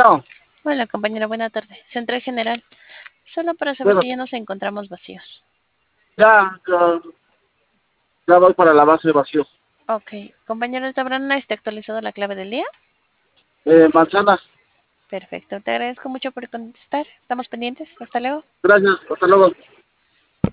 Bueno, Hola, compañero, buena tarde. Central General. Solo para saber bueno, si ya nos encontramos vacíos. ya, ya voy para la base de vacío. Ok, compañero, ¿te habrán actualizado la clave del día? Manzana, Perfecto, te agradezco mucho por contestar. Estamos pendientes. Hasta luego. gracias, hasta luego.